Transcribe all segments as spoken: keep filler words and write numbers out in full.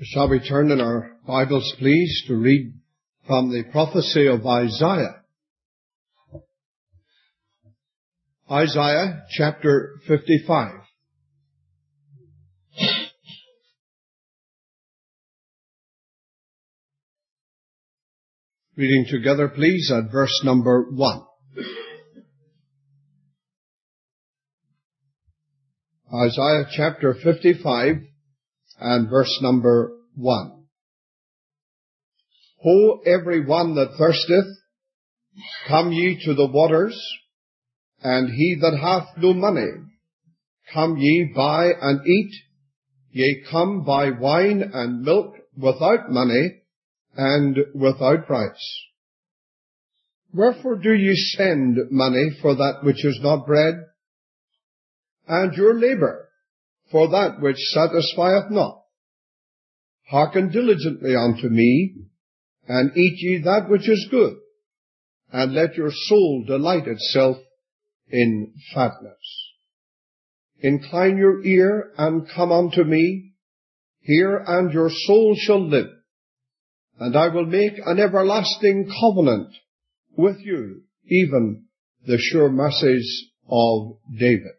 Shall we turn in our Bibles, please, to read from the prophecy of Isaiah. Isaiah chapter fifty-five. Reading together, please, at verse number one. Isaiah chapter fifty-five and verse number one. Ho, every one that thirsteth, come ye to the waters, and he that hath no money, come ye buy and eat, yea, come buy wine and milk without money and without price. Wherefore do ye spend money for that which is not bread, and your labour for that which satisfieth not? Hearken diligently unto me, and eat ye that which is good, and let your soul delight itself in fatness. Incline your ear, and come unto me, hear, and your soul shall live, and I will make an everlasting covenant with you, even the sure mercies of David.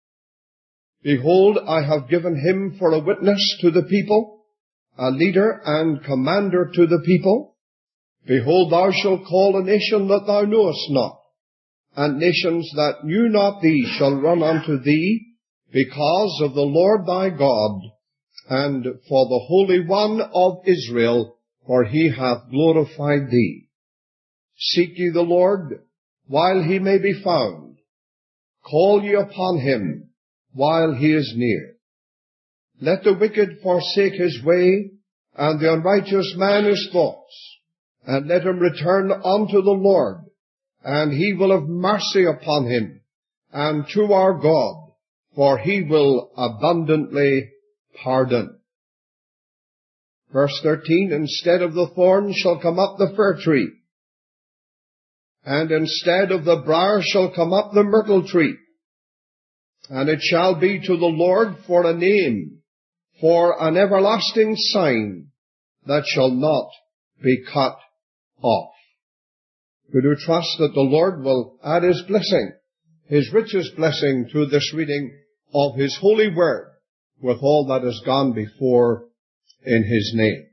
Behold, I have given him for a witness to the people, a leader and commander to the people. Behold, thou shalt call a nation that thou knowest not, and nations that knew not thee shall run unto thee, because of the Lord thy God, and for the Holy One of Israel, for he hath glorified thee. Seek ye the Lord while he may be found. Call ye upon him while he is near. Let the wicked forsake his way, and the unrighteous man his thoughts, and let him return unto the Lord, and he will have mercy upon him, and to our God, for he will abundantly pardon. Verse thirteen, instead of the thorn shall come up the fir tree, and instead of the briar shall come up the myrtle tree. And it shall be to the Lord for a name, for an everlasting sign that shall not be cut off. We do trust that the Lord will add his blessing, his richest blessing, to this reading of his holy word, with all that has gone before in his name.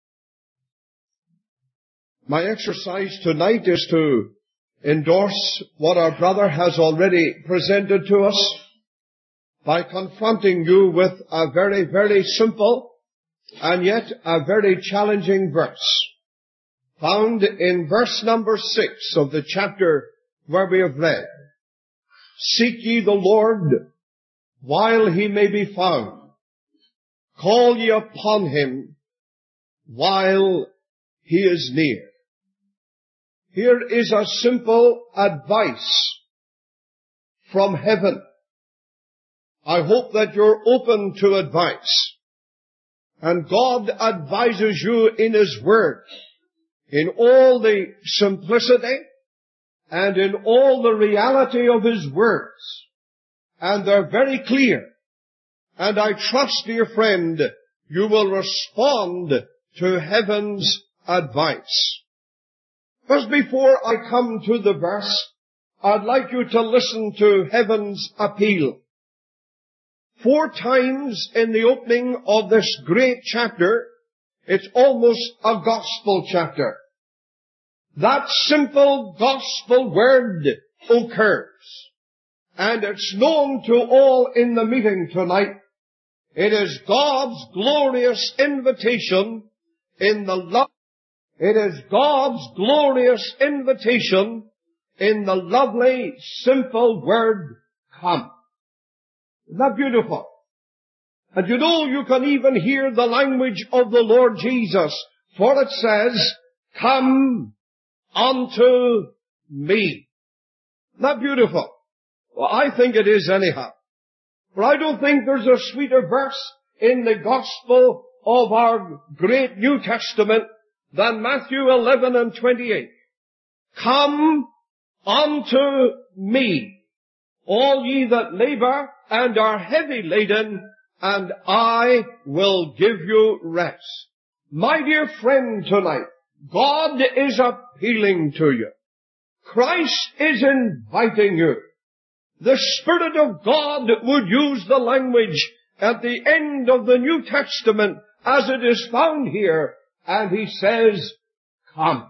My exercise tonight is to endorse what our brother has already presented to us, by confronting you with a very, very simple and yet a very challenging verse, found in verse number six of the chapter where we have read. Seek ye the Lord while he may be found. Call ye upon him while he is near. Here is a simple advice from heaven. I hope that you're open to advice. And God advises you in his word, in all the simplicity and in all the reality of his words. And they're very clear. And I trust, dear friend, you will respond to heaven's advice. But before I come to the verse, I'd like you to listen to heaven's appeal. Four times in the opening of this great chapter, it's almost a gospel chapter. That simple gospel word occurs. And it's known to all in the meeting tonight. It is God's glorious invitation in the love. It is God's glorious invitation in the lovely, simple word, come. Isn't that beautiful? And you know, you can even hear the language of the Lord Jesus, for it says, come unto me. Isn't that beautiful? Well, I think it is anyhow. But I don't think there's a sweeter verse in the gospel of our great New Testament than Matthew eleven and twenty-eight. Come unto me, all ye that labor and are heavy laden, and I will give you rest. My dear friend, tonight, God is appealing to you. Christ is inviting you. The Spirit of God would use the language at the end of the New Testament as it is found here, and He says, come.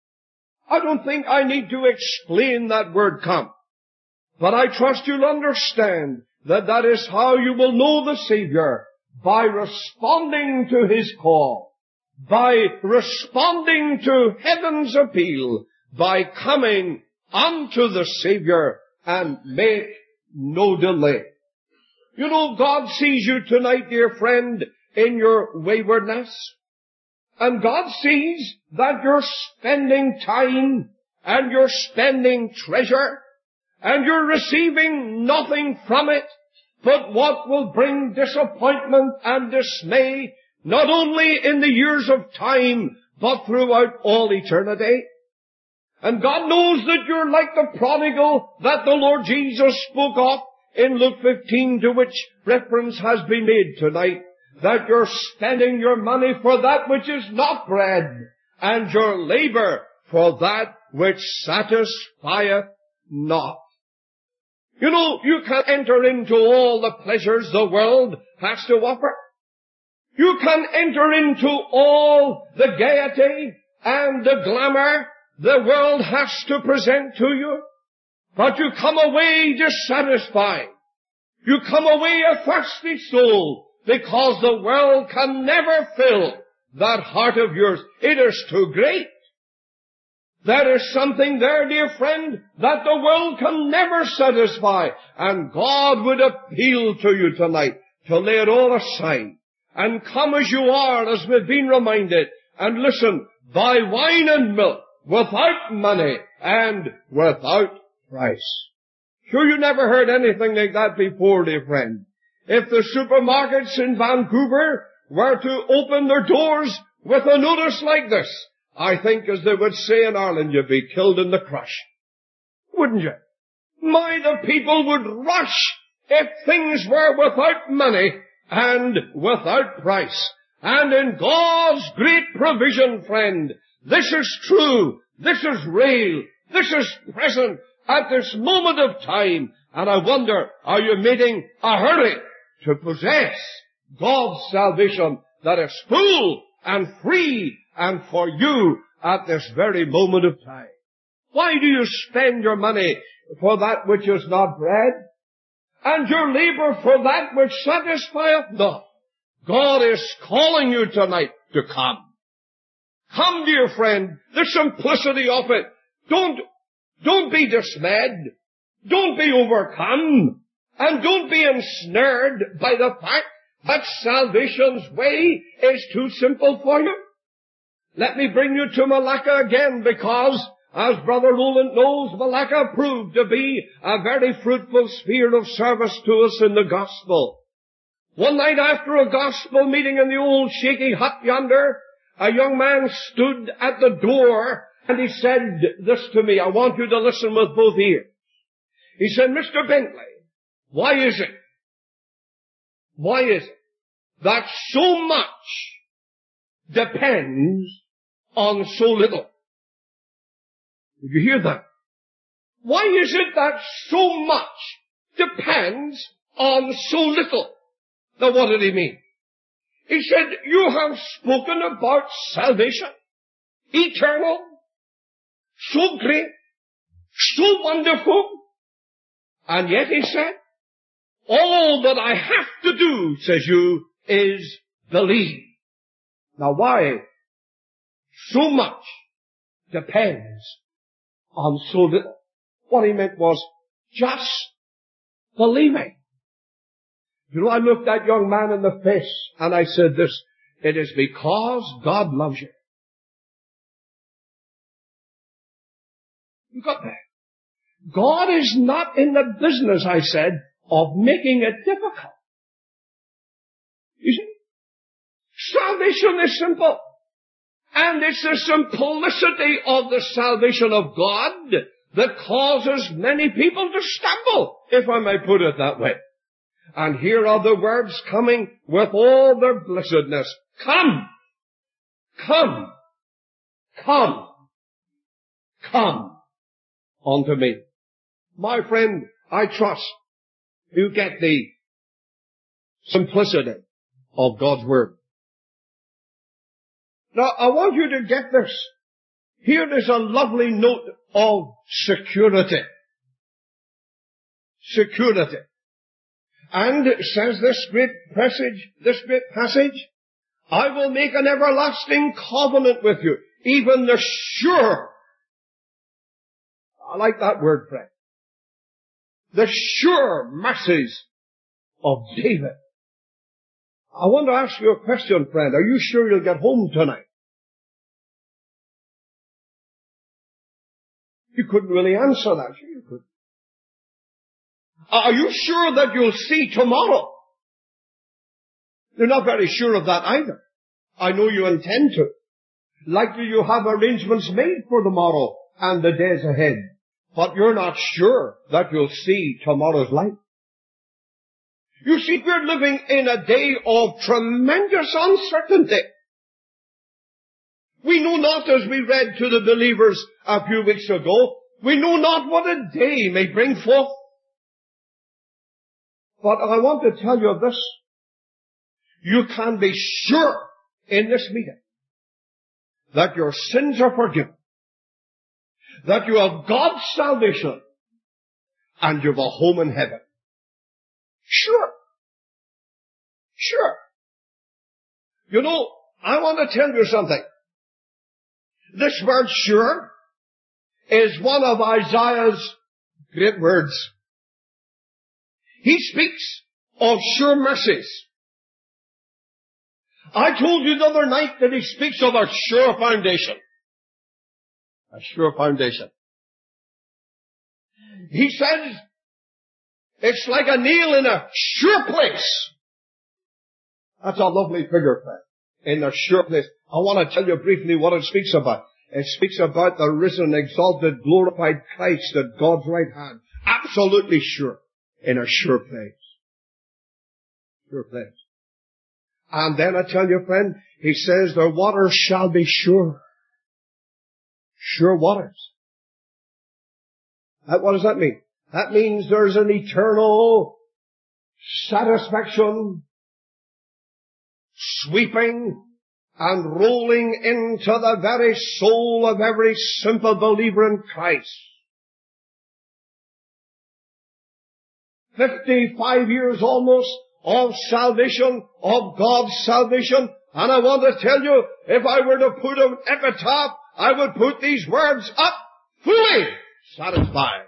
I don't think I need to explain that word come, but I trust you'll understand that that is how you will know the Savior, by responding to His call, by responding to heaven's appeal, by coming unto the Savior and make no delay. You know, God sees you tonight, dear friend, in your waywardness. And God sees that you're spending time and you're spending treasure and you're receiving nothing from it but what will bring disappointment and dismay, not only in the years of time, but throughout all eternity. And God knows that you're like the prodigal that the Lord Jesus spoke of in Luke fifteen, to which reference has been made tonight, that you're spending your money for that which is not bread, and your labor for that which satisfieth not. You know, you can enter into all the pleasures the world has to offer. You can enter into all the gaiety and the glamour the world has to present to you, but you come away dissatisfied. You come away a thirsty soul, because the world can never fill that heart of yours. It is too great. There is something there, dear friend, that the world can never satisfy. And God would appeal to you tonight to lay it all aside and come as you are, as we've been reminded, and listen, buy wine and milk without money and without price. Sure, you never heard anything like that before, dear friend. If the supermarkets in Vancouver were to open their doors with a notice like this, I think, as they would say in Ireland, you'd be killed in the crush. Wouldn't you? My, the people would rush if things were without money and without price. And in God's great provision, friend, this is true, this is real, this is present at this moment of time. And I wonder, are you making a hurry to possess God's salvation that is full and free and for you at this very moment of time? Why do you spend your money for that which is not bread, and your labor for that which satisfieth not? God is calling you tonight to come. Come, dear friend, the simplicity of it. Don't, don't be dismayed. Don't be overcome. And don't be ensnared by the fact that salvation's way is too simple for you. Let me bring you to Malacca again, because, as Brother Rowland knows, Malacca proved to be a very fruitful sphere of service to us in the gospel. One night after a gospel meeting in the old shaky hut yonder, a young man stood at the door and he said this to me. I want you to listen with both ears. He said, Mister Bentley, why is it, why is it that so much depends on so little? Did you hear that? Why is it that so much depends on so little? Now what did he mean? He said, you have spoken about salvation, eternal, so great, so wonderful, and yet he said, all that I have to do, says you, is believe. Now why so much depends on so little? What he meant was just believing. You know, I looked that young man in the face and I said this, it is because God loves you. You got that? God is not in the business, I said, of making it difficult. You see? Salvation is simple. And it's the simplicity of the salvation of God that causes many people to stumble, if I may put it that way. And here are the words coming with all their blessedness. Come! Come! Come! Come unto me. My friend, I trust you get the simplicity of God's Word. Now, I want you to get this. Here is a lovely note of security. Security. And it says this great passage, this great passage, I will make an everlasting covenant with you, even the sure. I like that word, friend. The sure mercies of David. I want to ask you a question, friend. Are you sure you'll get home tonight? You couldn't really answer that. Sure you could. Are you sure that you'll see tomorrow? You're not very sure of that either. I know you intend to. Likely you have arrangements made for tomorrow and the days ahead. But you're not sure that you'll see tomorrow's light. You see, we're living in a day of tremendous uncertainty. We know not, as we read to the believers a few weeks ago, we know not what a day may bring forth. But I want to tell you this. You can be sure in this meeting that your sins are forgiven, that you have God's salvation, and you have a home in heaven. Sure. Sure. You know, I want to tell you something. This word sure is one of Isaiah's great words. He speaks of sure mercies. I told you the other night that he speaks of a sure foundation. A sure foundation. He says it's like a nail in a sure place. That's a lovely figure, friend. In a sure place. I want to tell you briefly what it speaks about. It speaks about the risen, exalted, glorified Christ at God's right hand. Absolutely sure. In a sure place. Sure place. And then I tell you, friend, he says their waters shall be sure. Sure waters. That, what does that mean? That means there's an eternal satisfaction sweeping and rolling into the very soul of every simple believer in Christ. Fifty-five years almost of salvation, of God's salvation. And I want to tell you, if I were to put an epitaph, I would put these words up, fully satisfied.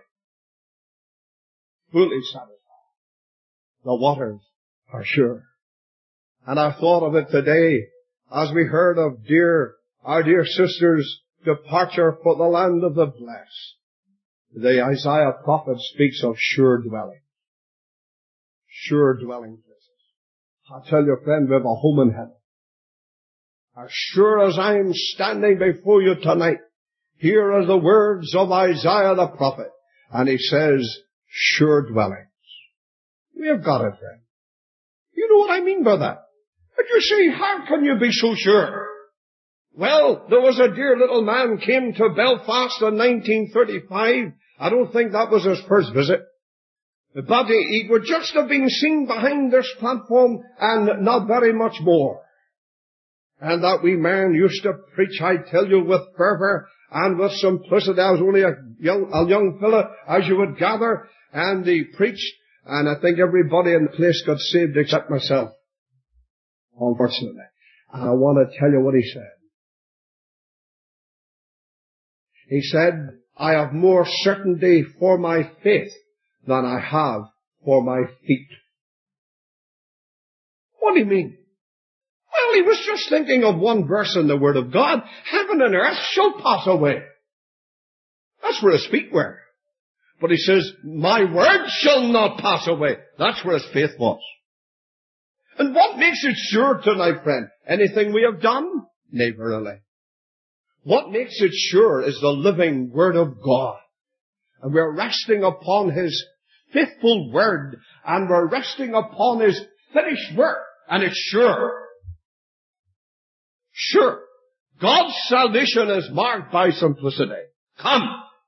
Fully satisfied. The waters are sure. And I thought of it today as we heard of dear, our dear sister's departure for the land of the blessed. The Isaiah prophet speaks of sure dwelling. Sure dwelling places. I tell you, friend, we have a home in heaven. As sure as I am standing before you tonight, here are the words of Isaiah the prophet. And he says, sure dwellings. We have got it, friend. You know what I mean by that. But you see, how can you be so sure? Well, there was a dear little man came to Belfast in nineteen thirty-five. I don't think that was his first visit. But he would just have been seen behind this platform and not very much more. And that wee man used to preach, I tell you, with fervor and with simplicity. I was only a young, a young fella, as you would gather, and he preached, and I think everybody in the place got saved except myself. Unfortunately. And I want to tell you what he said. He said, I have more certainty for my faith than I have for my feet. What do you mean? Well, he was just thinking of one verse in the Word of God. Heaven and earth shall pass away. That's where his feet were. But he says, my word shall not pass away. That's where his faith was. And what makes it sure tonight, friend? Anything we have done? Nay, verily. What makes it sure is the living Word of God. And we're resting upon His faithful word, and we're resting upon His finished work, and it's sure. Sure. God's salvation is marked by simplicity. Come.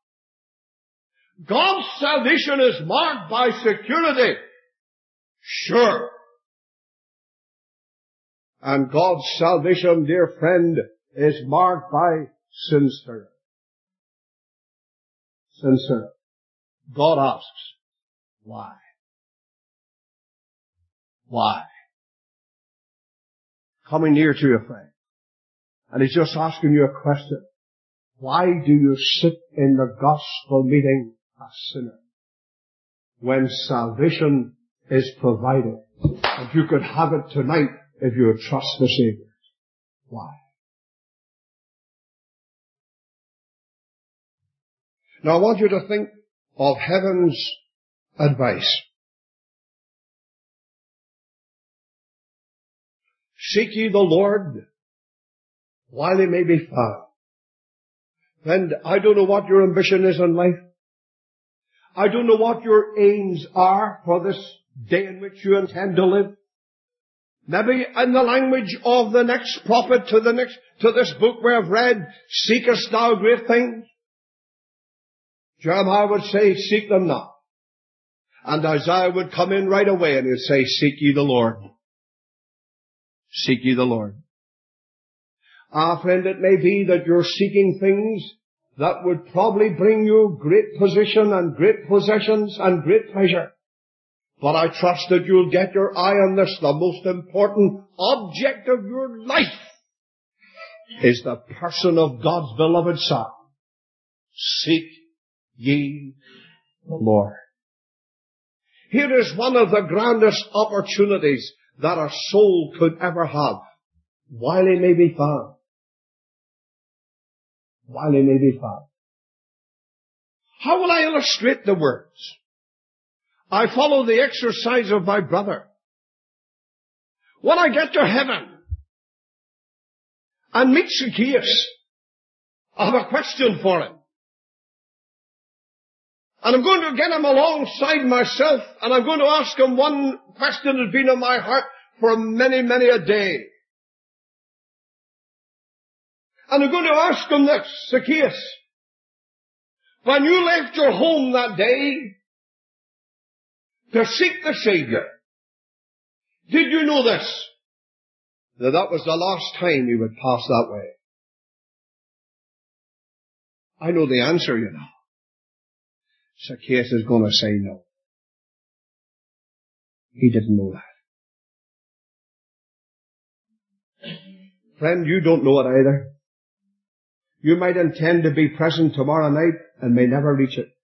God's salvation is marked by security. Sure. And God's salvation, dear friend, is marked by sincerity. Sincerity. God asks, why? Why? Coming near to your friend, and he's just asking you a question. Why do you sit in the gospel meeting a sinner when salvation is provided? And you could have it tonight if you would trust the Savior. Why? Now I want you to think of heaven's advice. Seek ye the Lord while He may be found. Friend, I don't know what your ambition is in life. I don't know what your aims are for this day in which you intend to live. Maybe in the language of the next prophet to the next, to this book we have read, seekest thou great things? Jeremiah would say, seek them not. And Isaiah would come in right away and he'd say, seek ye the Lord. Seek ye the Lord. Ah, friend, it may be that you're seeking things that would probably bring you great position and great possessions and great pleasure. But I trust that you'll get your eye on this. The most important object of your life is the person of God's beloved Son. Seek ye the Lord. Here is one of the grandest opportunities that a soul could ever have while He may be found. While He may be found. How will I illustrate the words? I follow the exercise of my brother. When I get to heaven and meet Zacchaeus, I have a question for him. And I'm going to get him alongside myself, and I'm going to ask him one question that's been in my heart for many, many a day. And I'm going to ask him this, Zacchaeus, when you left your home that day to seek the Savior, did you know this? That that was the last time you would pass that way. I know the answer, you know. Zacchaeus is going to say no. He didn't know that. Friend, you don't know it either. You might intend to be present tomorrow night and may never reach it.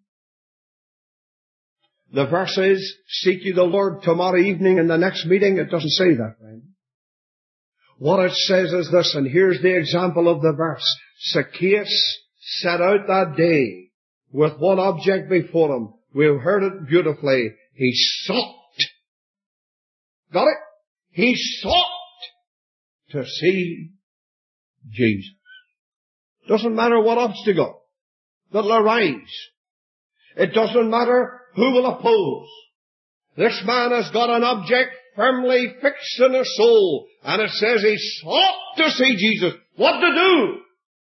The verse is, seek ye the Lord tomorrow evening in the next meeting. It doesn't say that, friend. What it says is this, and here's the example of the verse. Zacchaeus set out that day with one object before him. We've heard it beautifully. He sought. Got it? He sought to see Jesus. Doesn't matter what obstacle that'll arise. It doesn't matter who will oppose. This man has got an object firmly fixed in his soul, and it says he sought to see Jesus. What to do?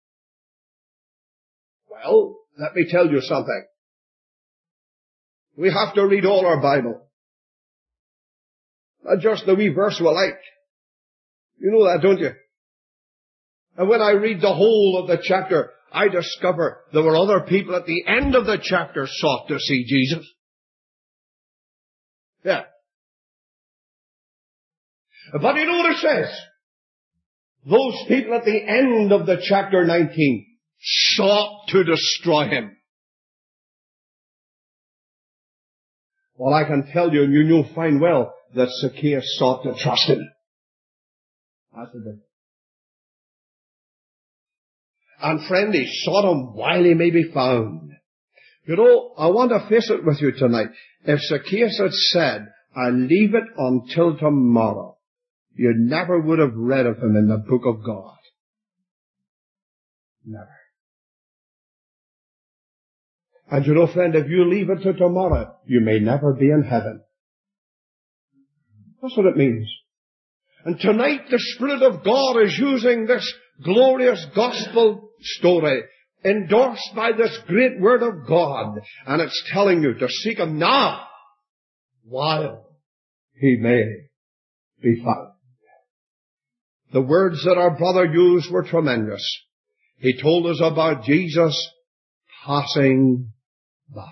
Well, let me tell you something. We have to read all our Bible. Not just the wee verse we like. You know that, don't you? And when I read the whole of the chapter, I discover there were other people at the end of the chapter sought to see Jesus. Yeah. But you know what it says? Those people at the end of the chapter nineteen sought to destroy him. Well, I can tell you, and you know fine well, that Zacchaeus sought to trust him. That's the difference. And friend, he sought him while he may be found. You know, I want to face it with you tonight. If Zacchaeus had said, I'll leave it until tomorrow, you never would have read of him in the book of God. Never. And you know, friend, if you leave it to tomorrow, you may never be in heaven. That's what it means. And tonight the Spirit of God is using this glorious gospel story, endorsed by this great Word of God, and it's telling you to seek Him now, while He may be found. The words that our brother used were tremendous. He told us about Jesus passing by.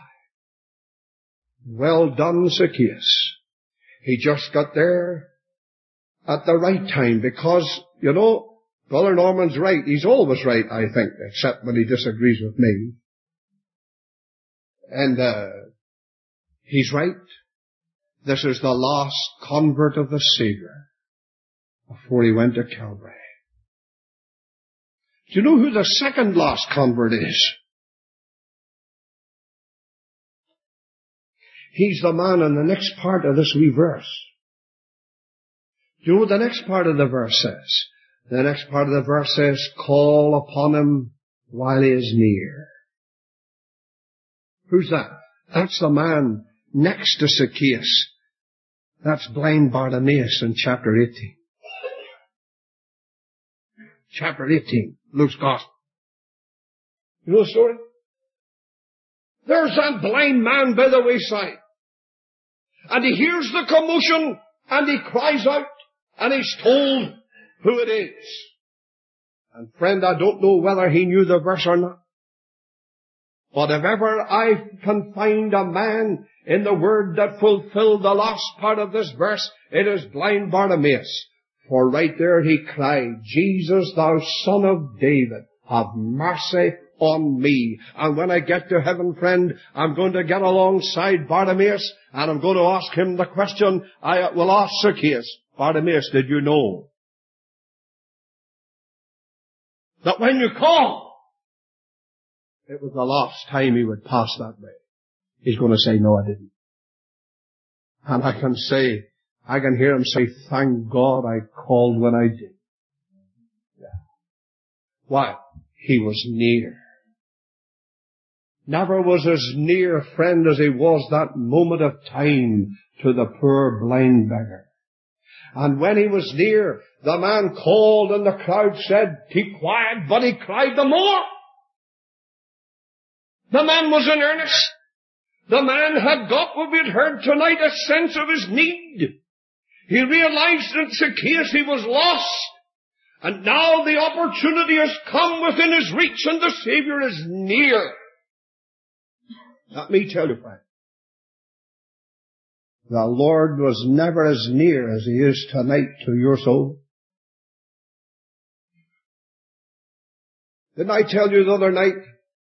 Well done, Zacchaeus. He just got there at the right time, because, you know, Brother Norman's right. He's always right, I think, except when he disagrees with me. And uh he's right. This is the last convert of the Savior before He went to Calvary. Do you know who the second last convert is? He's the man in the next part of this wee verse. Do you know what the next part of the verse says? The next part of the verse says, call upon Him while He is near. Who's that? That's the man next to Zacchaeus. That's blind Bartimaeus in chapter eighteen. Chapter eighteen, Luke's Gospel. You know the story? There's that blind man by the wayside. And he hears the commotion, and he cries out, and he's told who it is. And friend, I don't know whether he knew the verse or not. But if ever I can find a man in the Word that fulfilled the last part of this verse, it is blind Bartimaeus. For right there he cried, Jesus, thou Son of David, have mercy on me. And when I get to heaven, friend, I'm going to get alongside Bartimaeus, and I'm going to ask him the question I will ask Zacchaeus. Bartimaeus, did you know that when you call, it was the last time he would pass that way? He's going to say, no, I didn't. And I can say, I can hear him say, thank God I called when I did. Yeah. Why? He was near. Never was as near, friend, as he was that moment of time to the poor blind beggar. And when he was near, the man called and the crowd said, keep quiet, but he cried the more. The man was in earnest. The man had got what we had heard tonight, a sense of his need. He realized that Zacchaeus, he was lost. And now the opportunity has come within his reach, and the Savior is near. Let me tell you, friend, the Lord was never as near as He is tonight to your soul. Didn't I tell you the other night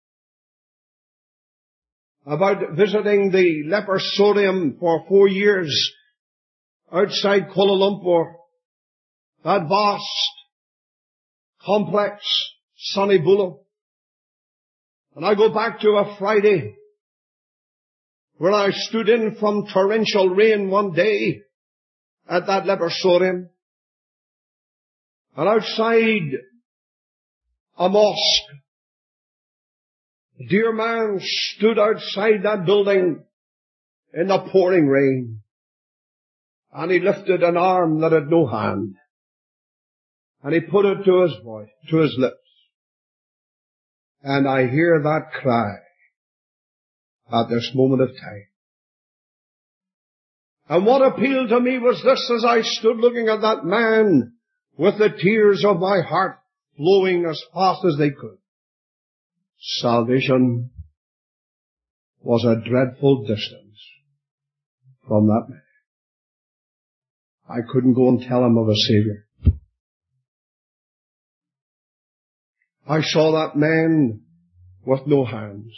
about visiting the leprosarium for four years outside Kuala Lumpur? That vast, complex, sunny Bula. And I go back to a Friday where I stood in from torrential rain one day at that leprosarium. And outside a mosque, a dear man stood outside that building in the pouring rain. And he lifted an arm that had no hand. And he put it to his voice, to his lips. And I hear that cry at this moment of time. And what appealed to me was this, as I stood looking at that man with the tears of my heart flowing as fast as they could. Salvation was a dreadful distance from that man. I couldn't go and tell him of a Savior. I saw that man with no hands.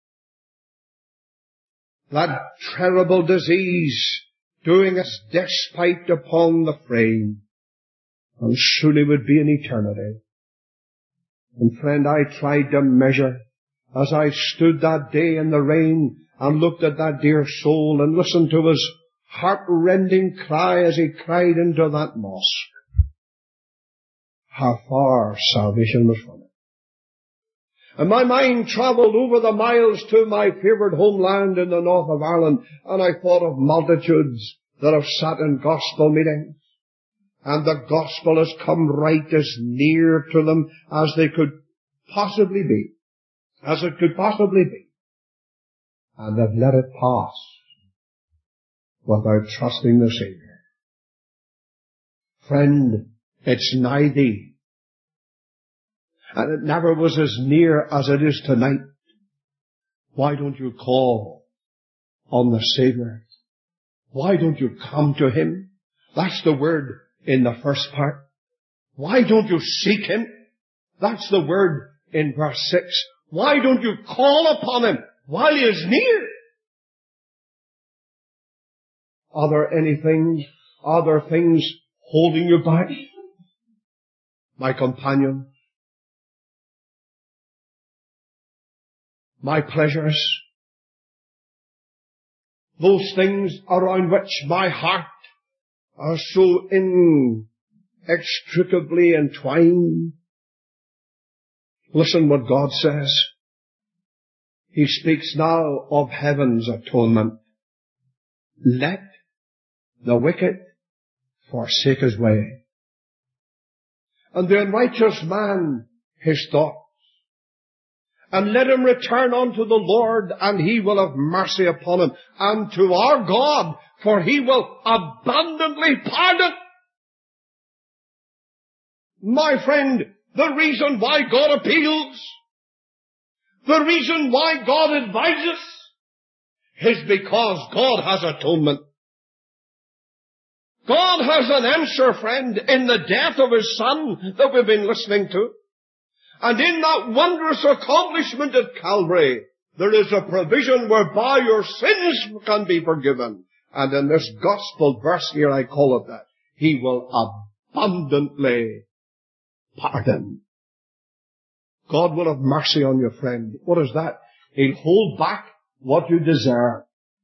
That terrible disease doing its despite upon the frame. And soon he would be in eternity. And friend, I tried to measure as I stood that day in the rain and looked at that dear soul and listened to his heart-rending cry as he cried into that mosque, how far salvation was from it. And my mind travelled over the miles to my favoured homeland in the north of Ireland, and I thought of multitudes that have sat in gospel meetings, and the gospel has come right as near to them as they could possibly be, as it could possibly be, and they've let it pass without trusting the Saviour. Friend, it's nigh thee. And it never was as near as it is tonight. Why don't you call on the Saviour? Why don't you come to Him? That's the word in the first part. Why don't you seek Him? That's the word in verse six. Why don't you call upon Him while He is near? Are there anything, are there things holding you back? My companion, my pleasures, those things around which my heart are so inextricably entwined. Listen what God says. He speaks now of heaven's atonement. Let the wicked forsake his way, and the unrighteous man his thoughts, and let him return unto the Lord, and He will have mercy upon him, and to our God, for He will abundantly pardon. My friend, the reason why God appeals, the reason why God advises, is because God has atonement. God has an answer, friend, in the death of His Son that we've been listening to. And in that wondrous accomplishment at Calvary, there is a provision whereby your sins can be forgiven. And in this gospel verse here, I call it that. He will abundantly pardon. God will have mercy on you, friend. What is that? He'll hold back what you deserve.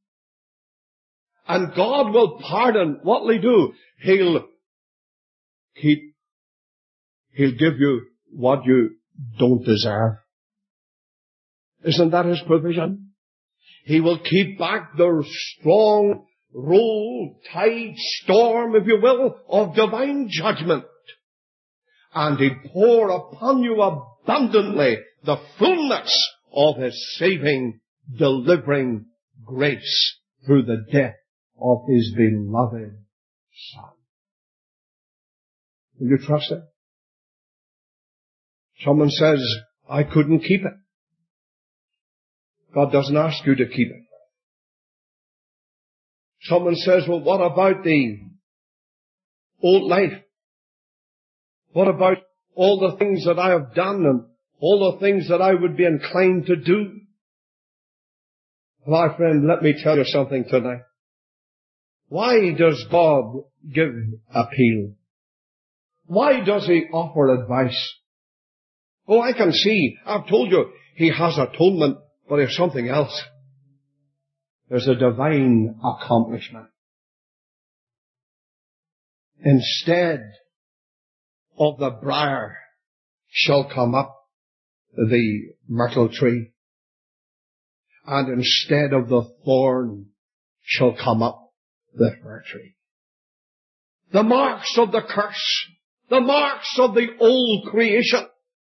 And God will pardon. What will He do? He'll keep, He'll give you what you don't deserve. Isn't that His provision? He will keep back the strong roll, tide, storm, if you will, of divine judgment. And He'll pour upon you abundantly the fullness of His saving, delivering grace through the death of His beloved Son. Will you trust Him? Someone says, I couldn't keep it. God doesn't ask you to keep it. Someone says, well, what about the old life? What about all the things that I have done and all the things that I would be inclined to do? My friend, let me tell you something tonight. Why does God give appeal? Why does He offer advice? Oh, I can see, I've told you, He has atonement, but there's something else. There's a divine accomplishment. Instead of the briar shall come up the myrtle tree, and instead of the thorn shall come up the fir tree. The marks of the curse, the marks of the old creation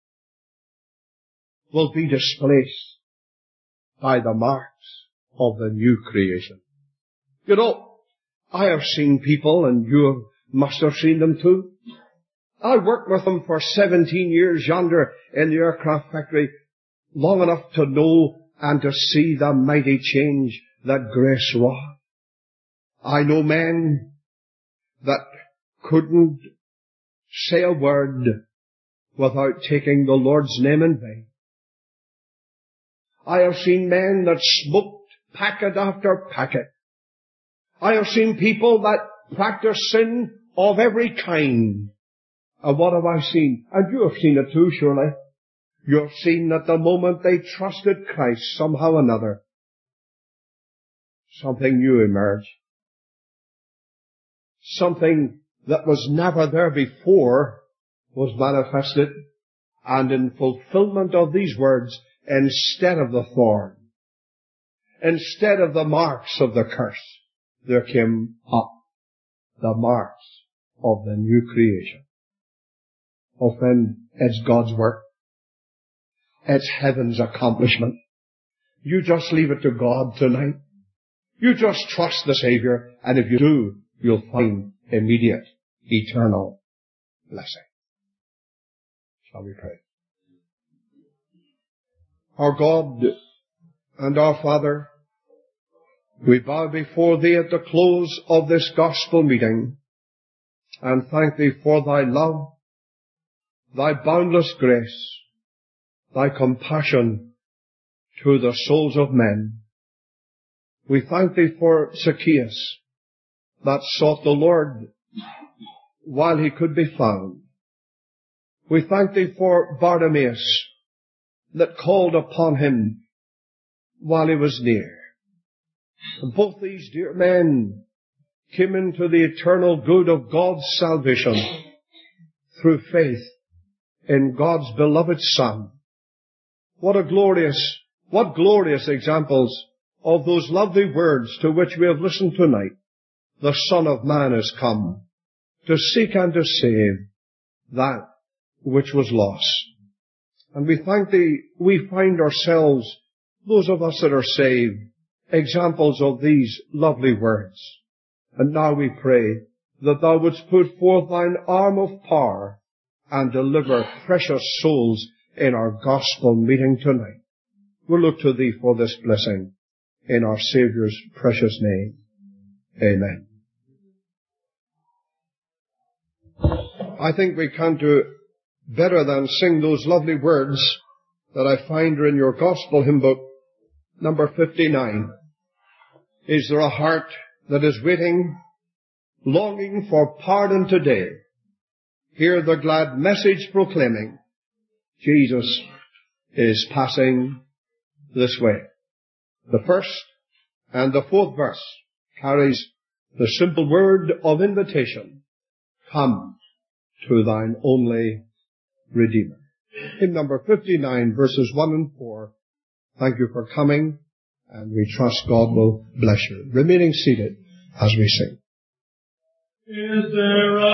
will be displaced by the marks of the new creation. You know, I have seen people, and you must have seen them too. I worked with them for seventeen years yonder in the aircraft factory, long enough to know and to see the mighty change that grace wrought. I know men that couldn't say a word without taking the Lord's name in vain. I have seen men that smoked packet after packet. I have seen people that practice sin of every kind. And what have I seen? And you have seen it too, surely. You have seen that the moment they trusted Christ, somehow or another, something new emerged. Something that was never there before was manifested. And in fulfillment of these words, instead of the thorn, instead of the marks of the curse, there came up the marks of the new creation. Oh friend, it's God's work. It's heaven's accomplishment. You just leave it to God tonight. You just trust the Savior, and if you do, you'll find immediate, eternal blessing. Shall we pray? Our God and our Father, we bow before Thee at the close of this gospel meeting and thank Thee for Thy love, Thy boundless grace, Thy compassion to the souls of men. We thank Thee for Zacchaeus that sought the Lord while he could be found. We thank Thee for Bartimaeus that called upon Him while he was near. And both these dear men came into the eternal good of God's salvation through faith in God's beloved Son. What a glorious, what glorious examples of those lovely words to which we have listened tonight. The Son of Man is come to seek and to save that which was lost. And we thank Thee, we find ourselves, those of us that are saved, examples of these lovely words. And now we pray that Thou wouldst put forth Thine arm of power and deliver precious souls in our gospel meeting tonight. We look to Thee for this blessing in our Saviour's precious name. Amen. I think we can't do better than sing those lovely words that I find are in your gospel hymn book, number fifty-nine. Is there a heart that is waiting, longing for pardon today? Hear the glad message proclaiming, Jesus is passing this way. The first and the fourth verse carries the simple word of invitation. Come to Thine only Redeemer. Hymn number fifty-nine, verses one and four. Thank you for coming, and we trust God will bless you. Remaining seated as we sing. Is there a